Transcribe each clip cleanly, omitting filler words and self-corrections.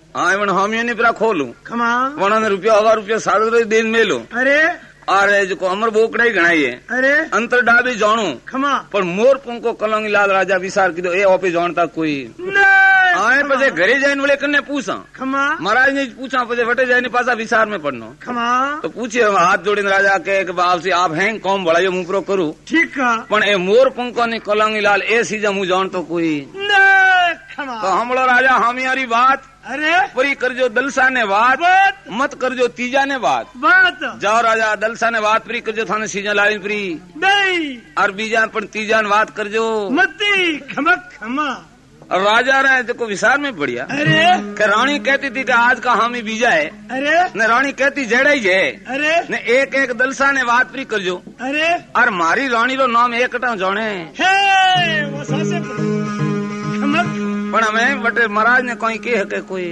हाँ वन हामी ने पूरा खोलू खमा वन ने रुपया 1000 रुपया 7 दिन मेलो अरे अरे जो अमर बोकड़ा ही घणाई है अरे अंतर डाबी जाणू खमा पर मोर पंको कलंगी लाल राजा विचार कीधो ए ओपे जानता कोई आए पछे घरे जाइन वाले कने पूछा खमा महाराज ने पूछा पछे वटे जाइन पासा विचार में पड़नो खमा तो पूछे हाथ जोड़ीने राजा के बाप से आप हैं कौन बड़ायो मुंह प्रो करू ठीक है पण ए मोर पंको ने कलंगी लाल ए सीजा मुंह जानतो कोई खमा तो हमलो राजा हमारी बात अरे पूरी करजो दलसा ने बात मत करजो तीजा ने बात जाओ राजा दलसा ने बात पूरी करजो थाने सीजा लाइन पूरी नहीं और बीजा पर तीजा ने बात करजो मती खमा खमा और राजा रहे देखो विचार में बढ़िया अरे कि रानी कहती थी कि आज का हामी बीजा है अरे ने रानी कहती जेड़ा ही है अरे ने एक एक दलसा ने बात पूरी करजो अरे और मारी रानी रो नाम एकटा जाने हे वो सासे खमा पण हमें बटे महाराज ने कोई के है कोई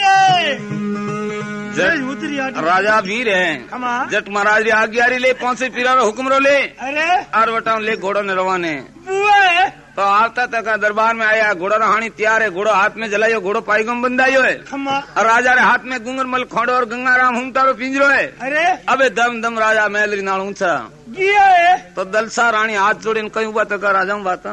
राजा वीर है जट महाराज री आज्ञारी ले पहुंचे पीरा रो हुक्म रो ले अरे और बटाऊ ले घोड़ो ने रवाने तो आता तक दरबार में आया घोड़ो रहानी तैयार है घोड़ो हाथ में जलायो घोड़ो पाईगम बंधायो है और राजा रे हाथ में गुंगरमल खोड़ो और गंगाराम हुमतारो पिंजरो है अरे अबे दम दम राजा महलरी नाल ऊंचा गया है तो दलसा रानी हाथ जोड़े कहीं हुआ तक राजा बात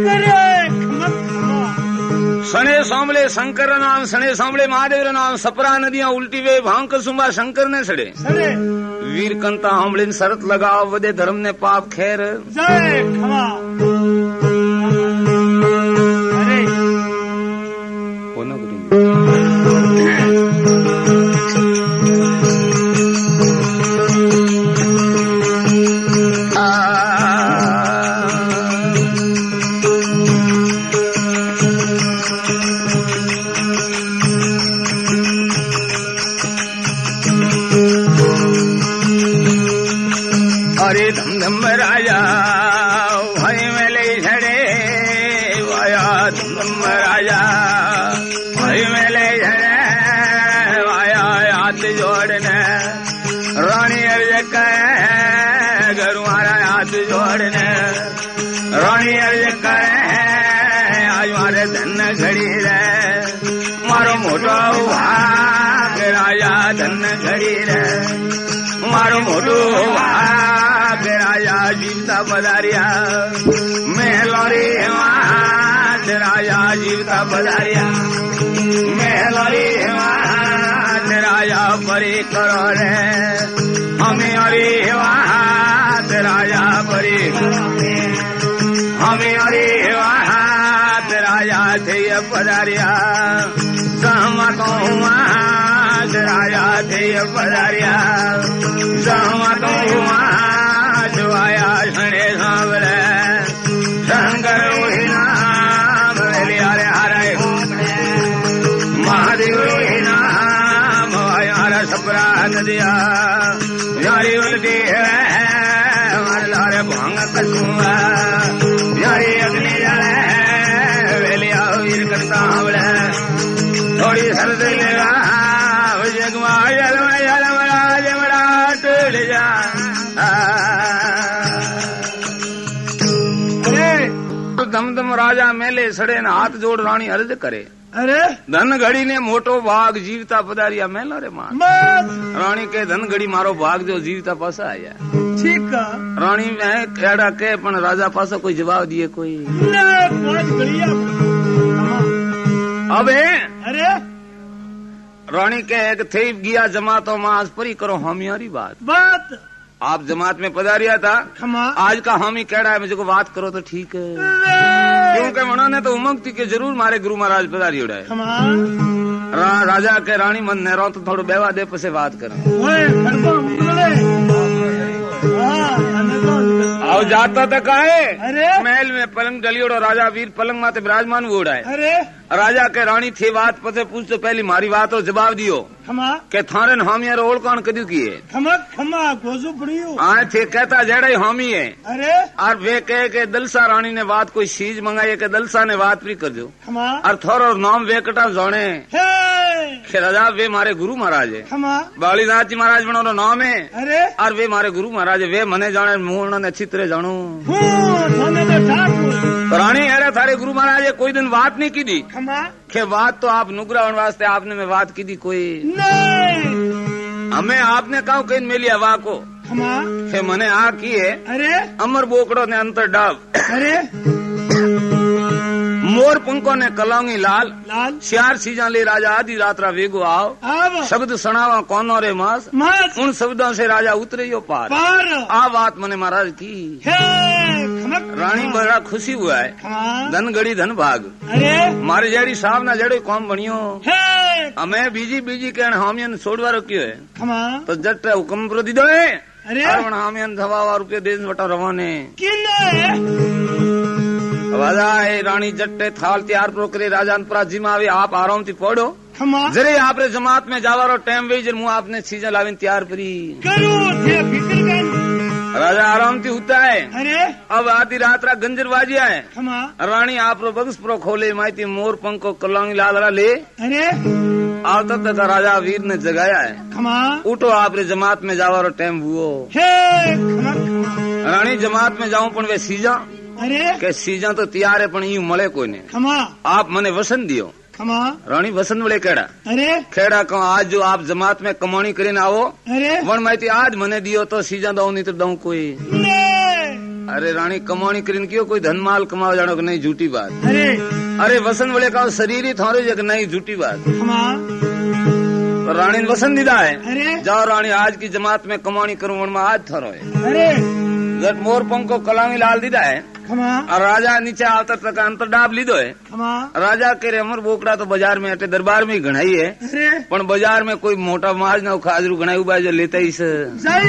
सने सांभले शंकर नाम सने सांभले महादेव नाम सपरा नदियां उल्टी वे भांग सुबा शंकर ने सड़े वीर कंता हमलिन शरत लगाओ वदे धर्म ने पाप खैर जय खमा अरे अरे धम धम राजा भाई में ले झड़े वाया धम धम राजा भाई में ले झड़े वाया हाथ जोड़ने रानी अर्ज कहे गरुआरा हाथ जोड़ने रानी अर्ज कहे आज मारे धन घड़ी रे मारो मोटो भाग राजा धन घड़ी रे मारो मोटो भाग राजा जीवता पधारिया मेहलोरी वाद राजा जीवता पधारिया मेहलोरी वाद राजा परी करो रे हमें अरे वाद राजा परी हमें अरे वाद राजा थे पधारिया सहमत वाद राजा थे पधारिया सहमत आया शणे सांवरे शंकर वही नाम लिया रे हरे महादेव वही नाम आया सपरा नदिया यारी उल्टी है हमारे लारे भांग कसूंगा यारी अग्नि जले वेलिया वीर करता हमले थोड़ी सर्द लेगा जगमा जलमरा टूट जा दम दम राजा मेले सड़े न हाथ जोड़ रानी अर्ज करे अरे धन घड़ी ने मोटो भाग जीवता पधारिया मेला रे मां रानी के धन घड़ी मारो भाग जो जीवता पासा आया ठीक है रानी में केड़ा के पण राजा पासा कोई जवाब दिए कोई अबे अरे रानी के एक थे गया जमातो मास परी करो हमारी बात आप जमात में पधारिया था आज का हामी कहड़ा है मुझे को बात करो तो ठीक है क्योंकि उन्होंने तो उमंग थी कि जरूर मारे गुरु महाराज पधारी उड़ाए राजा के रानी मन ने रो तो थोड़ा बेवा दे पसे बात कर आओ जाता तक आए महल में पलंग डलियोड़ो राजा वीर पलंग माते विराजमान वो उड़ाए राजा के रानी थी बात पसे पूछ तो पहली मारी बात और जवाब दियो के थारे हामी ओल कौन कदू की है आए थे कहता जेड़ा हामी है और वे कहे के दलसा रानी ने बात कोई चीज मंगाई के दलसा ने बात भी कर दो और थोड़ा नाम वेकटा जाने राजा वे मारे गुरु महाराज है बालीनाथ जी महाराज बनो नाम है और वे मारे गुरु महाराज वे मने जाने मुंह उन्होंने अच्छी तरह जानू तो रानी अरे थारे गुरु महाराज ये कोई दिन बात नहीं की दी खमा के बात तो आप नुगरा होने वास्ते आपने में बात की दी कोई नहीं हमें आपने कहा कहीं मिली हवा को खमा के मने आ की है अरे अमर बोकड़ो ने अंतर डाब अरे मोर पंखो ने कलौंगी लाल लाल चार चीजा ले राजा आधी रात्रा वेगो आओ आव शब्द सुनावा कौनो रे मास मत उन शब्दों से राजा उतरे यो पार पार आ बात मने महाराज की हे खमक रानी बड़ा खुशी हुआ है खमा धन गड़ी धन भाग अरे मारे जड़ी साहब ना जड़े कौन बनियो हे हमें बीजी बीजी कहने हामियन छोड़वा रखियो है खमा तो जट हुक्म pro दीदो है अरे अरवण हामियन धवा रुपये देश बटा रवाने किन्ने राजा है रानी जट्टे थाल त्यार प्रो करे राजा जी में आवे आप आराम थी पढ़ो खमा जरे आपरे जमात में जावारो टाइम वेजर मुँह आपने चीजें लाविन तैयार परी करो थे फिक्र कर राजा आराम थी होता है अरे अब आधी रात रा गंजर बाजिया है खमा रानी आप रो बगस प्रो खोले माइती मोर पंखो कलौंगी लादरा ले अरे आवता तक राजा वीर ने जगाया है खमा उठो आपरे जमात में जावारो टाइम हुओ हे खमा रानी जमात में जाऊं पण वे सीजा अरे के सीजा तो तैयार है पण यूं मळे कोई ने खमा आप मने वसन दियो खमा रानी वसन वड़े केड़ा अरे खेड़ा को आज जो आप जमात में कमाणी करीने आवो अरे वन माइती आज मने दियो तो सीजा दऊ नहीं तो दऊ कोई नहीं अरे रानी कमाणी करीने कियो कोई धन माल कमाओ जानो कि नहीं झूठी बात अरे अरे वसन वड़े का शरीर ही थारो जग नहीं झूठी बात खमा तो रानी ने वसन दीदा है अरे जाओ रानी आज की जमात में कमाणी करूं वन में आज थारो है अरे जट मोर पंखो कलांगी लाल दीदा है खमा और राजा नीचे आवता तक अंतर डाब लीधो है खमा राजा के रे अमर बोकड़ा तो बाजार में अटे दरबार में ही घणाई है अरे पण बाजार में कोई मोटा माज ना खाजरू घणाई उबा जो लेता ही से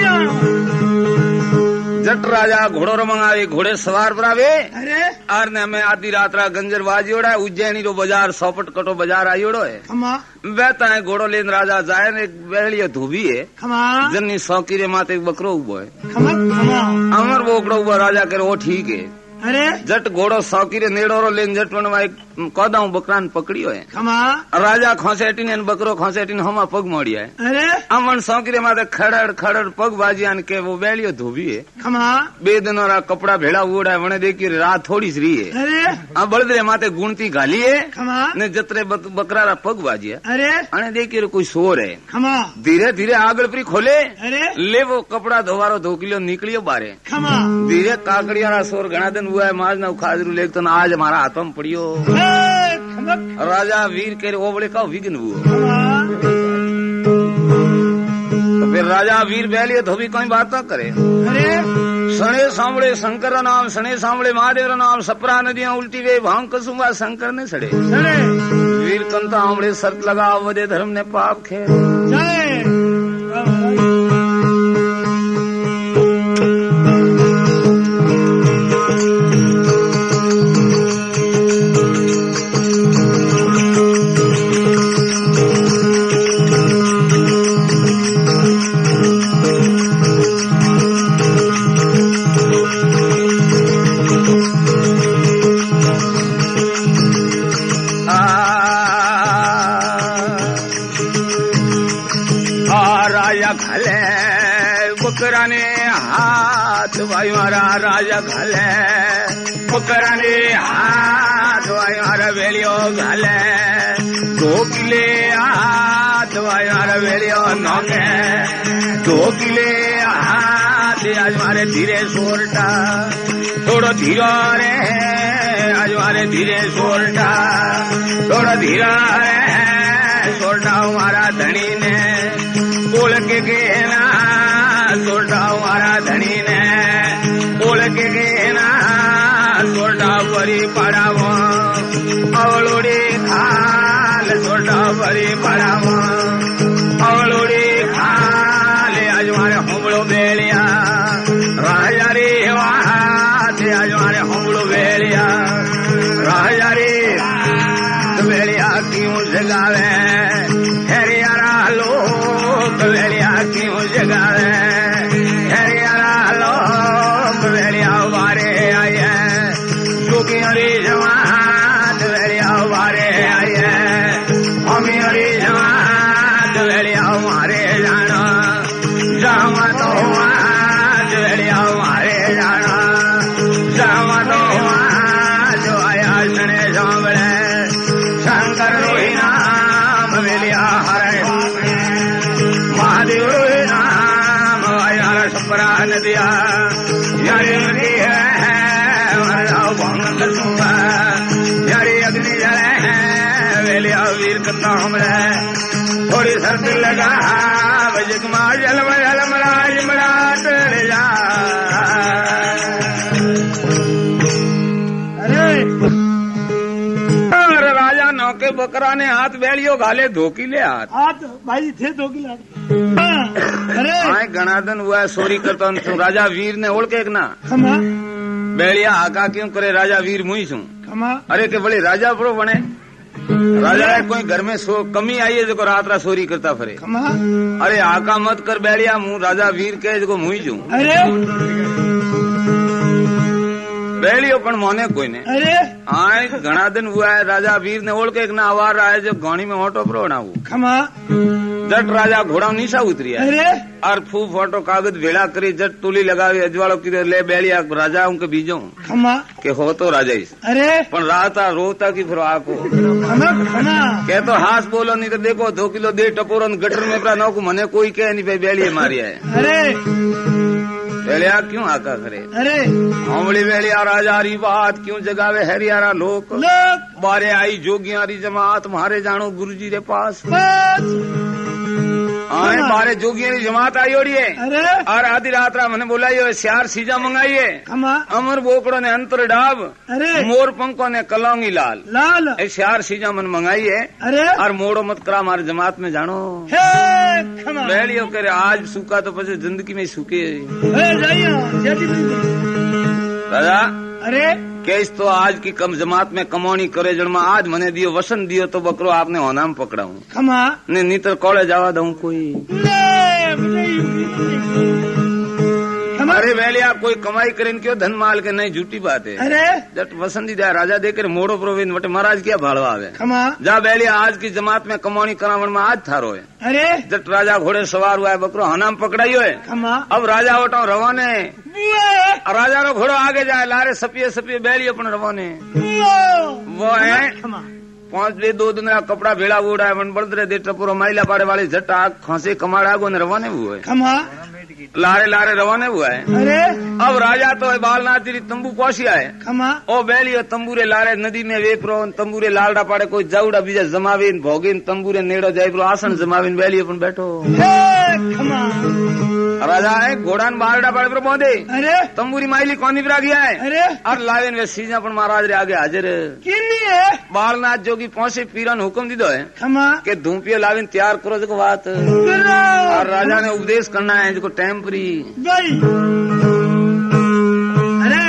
जट राजा घोड़ो रमंगावे घोड़े सवार परावे अरे आर ने हमें आधी रात रा गंजर बाजियोड़ा है उज्जैनी रो बाजार सौपट कटो बाजार आयोड़ो है खमा बेता है घोड़ो लेन राजा जाए ने एक बेड़िया धोबी है खमा जन्नी सौकीरे माते एक बकरो उबो है खमा खमा अमर बोकड़ो उबो राजा करे वो ठीक है अरे जट घोड़ो सौकीरे नेड़ोरो लेन जट वनवा एक कौदाऊ बकरान पकड़ियो है खमा राजा खोसेटीने बकरो खोसेटीने हमा पग मोड़िया है अरे अमन सौकीरे माते खड़ड़ खड़ड़ पग बाजियान के वो बेड़ियो धोबी है खमा बे दिनों रा कपड़ा भेड़ा उड़ा है वने देखी रात थोड़ी सी रही है अरे आ बळदरे माते गुणती घाली है खमा ने जतरे बकरा रा पग बाजिया अरे अने देखी कोई सोर है खमा धीरे धीरे आगळ परी खोले अरे ले वो कपड़ा धोवारो धोकिलो निकलियो बारे खमा धीरे काकड़िया रा सोर घना दिन हुआ है माज ना खाजरू लेक तो आज हमारा हाथों में पड़ियो खमक राजा वीर के वो बड़े का विघ्न हुआ खमा तो फिर राजा वीर बैलियो धोबी कोई बात ना करे अरे सणे सांभळे शंकर नाम सणे सांभळे महादेव नाम सपरा नदियां उल्टी वे भांग कसुंगा शंकर ने सड़े सड़े वीर कंता आमड़े शर्त लगा वदे धर्म ने पाप खे जय बकराने हाथ वायु मारा राजा घाले बकराने हाथ वायु मारा वेलियो घाले 2 किले हाथ वायु मारा वेलियो नौके 2 किले हाथ आज मारे धीरे सोरटा थोड़ो धीरो रे आज मारे धीरे सोरटा थोड़ा धीरा रे सोरटा हमारा धनी ने बोल के गेना सोरटा हमारा धनी ने बोल के गेना सोरटा परी पड़ावो अवलोड़ी खाल सोरटा परी पड़ावो अवलोड़ी खाल आज मारे होमड़ो बेलिया राजा रे वात आज मारे होमड़ो बेलिया राजा रे बेलिया क्यों जगावे हरियारा लोग बेलिया क्यों जगावे हरियारा लोग बेलिया वारे आए जोगी हरी जमात बेलिया वारे आए हमी हरी जमात बेलिया मारे जाना जामा तो आज बेलिया मारे जाना जामा तो आज नदिया यारी नदी है भंग कसूंगा यारी अग्नि जले है वेलिया वीर कथा हमरे थोड़ी सर्द लगा बजमा जल राज मरा टर जा राजा नौके बकरा ने हाथ बेड़ियो घाले धोकी ले हाथ भाई थे धोकी ले अरे घना दिन हुआ सोरी करता तू राजा वीर ने ओढ़ के ना बेड़िया आका क्यों करे राजा वीर मुई छू अरे के बड़े राजा बड़ो बने राजा कोई घर में कमी आई है जो रात रात सोरी करता फरे अरे आका मत कर बेड़िया मुँह राजा वीर के जो मुई छू बेड़ियो पण मोने कोई ने अरे आए घना दिन हुआ है राजा वीर ने ओढ़ के एक ना आवार रहा है जो गाड़ी में ऑटो पर होना जट राजा घोड़ा नीचा उतरी है अरे और फूफ ऑटो कागज भेड़ा करी जट तुली लगावी अजवाड़ो की ले बेड़िया राजा उनके बीजो के हो तो राजा इस अरे पण राता रोता की फिर आको के तो हाथ बोलो नहीं तो देखो 2 किलो दे टपोरन गटर में अपना नौकू मने कोई कह नहीं भाई बेड़िया मारिया है अरे बेलिया क्यों आका करे अरे हमली बेलिया राजा री बात क्यों जगावे हरियारा लोक बारे आई जोगियारी जमात मारे जानो गुरुजी रे पास आए बारे जोगियारी जमात आई ओड़ी है और आधी रात मैंने बोला ये श्यार सीजा मंगाइए अमर बोकड़ो ने अंतर डाब मोर पंखो ने कलौंगी लाल लाल श्यार सीजा मन मंगाइए और मोड़ो मत करा हमारे जमात में जानो बेलियो करे आज सूखा तो पचे जिंदगी में सूखे राजा अरे केस तो आज की कम जमात में कमौनी करे जन्मा आज मने दियो वसन दियो तो बकरो आपने होनाम पकड़ाऊं खमा ने नीतर कॉलेज जावा दूं कोई अरे वेलिया कोई कमाई करे क्यों धन माल के नहीं झूठी बात है अरे जट वसंती दया राजा देकर मोड़ो प्रोविन वटे महाराज क्या भाड़वा आवे खमा जा वेलिया आज की जमात में कमौनी करावण में आज थारो है अरे जट राजा घोड़े सवार हुआ है बकरो हनाम पकड़ाइयो है खमा अब राजा वटो रवाने राजा रो घोड़ो आगे जाए लारे सपिये सपिये बेलियो पण रवाने वो है 5 ले 2 दिन कपड़ा भेड़ा उड़ा है मन बड़दरे दे टपुरो माइला पाड़े वाले झट आग खांसे कमाड़ा गो ने रवाने हुए खमा लारे लारे रवाने हुआ है अरे अब राजा तो बालनाथ जी तंबू पहुंचिया है खमा ओ बेलियो तंबूरे लारे नदी में वेपरो तंबूरे लालडा पाड़े कोई जाउड़ा बीजा जमावीन भोगीन तंबूरे नेड़ो जाइबरो आसन जमावीन बेलियो पण बैठो खमा राजा है घोड़ा बारडा पाड़े पर पहुंचे अरे तंबूरी माइली कौनी पर गया है अरे और लावेन वे सीजा पण महाराज रे आगे हाजिर किन्नी है बालनाथ जोगी पहुंचे पीरन हुक्म दीदो है खमा के धूपियो लावेन तैयार करो जो बात और राजा ने उपदेश करना है जो टेम्परी अरे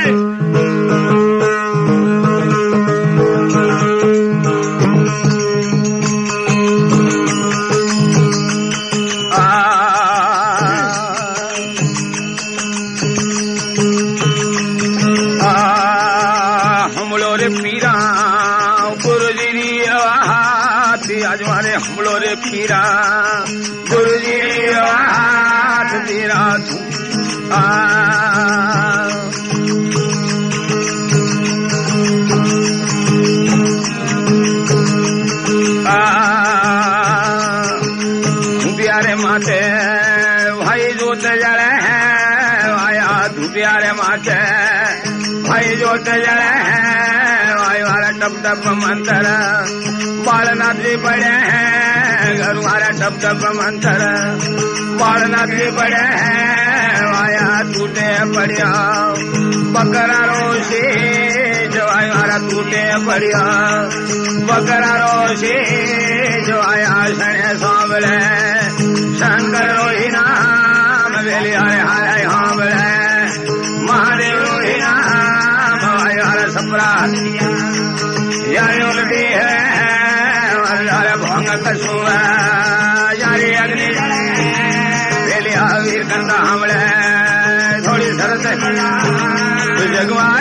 हमलो रे पीरा गुरुजी आज मारे हमलो रे पीरा गुरुजी हाथ तेरा प्यारे माते भाई जोत जड़े हैं आया प्यारे माते भाई जोत जड़े हैं भाई वाला टप टप मंत्र बालनाथ जी पड़े हैं घर वाला टप टप मंत्र बालनाथ जी पड़े हैं आया टूटे पड़िया बकरा रोशी जो आया हमारा टूटे पड़िया बकरा रोशी जो आया सने सांवले शंकर रोही नाम बेली हरे हरे हावले महादेव रोही नाम आया हरे सपरा यारी उल्टी है हरे भोंग कसुआ यारी अग्नि बेली वीर कंदा हमले थोड़ी सरस जगवा